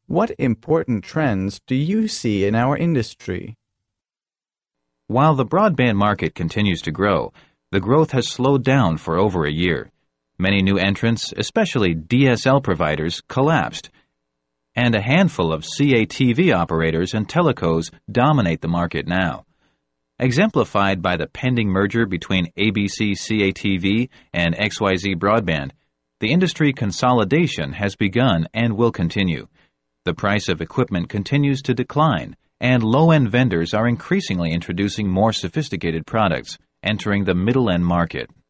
What important trends do you see in our industry? While the broadband market continues to grow, the growth has slowed down for over a year. Many new entrants, especially DSL providers, collapsed, and a handful of CATV operators and telecos dominate the market now. Exemplified by the pending merger between ABC CATV and XYZ Broadband, the industry consolidation has begun and will continue. The price of equipment continues to decline, and low-end vendors are increasingly introducing more sophisticated products, entering the middle-end market.